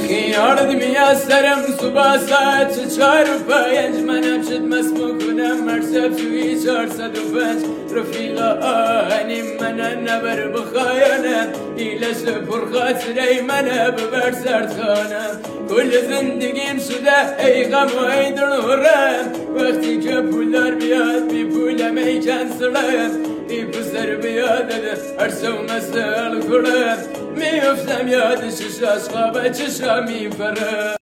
يردم يا سرم سباسات چار و پنج منم شد مسمو کنم مرسب توی 405 رفیقا آهنی منه نبر بخایانم ایلش پر خاطره منه ببر سردخانم کل زندگیم شده ای غم و ای دلورم وقتی که پولدار بیاد بی پولم ای کنسلم ای پسر بیاده هر سو مسئل کنم میفتم یاد شش عشقا به چشا میپرم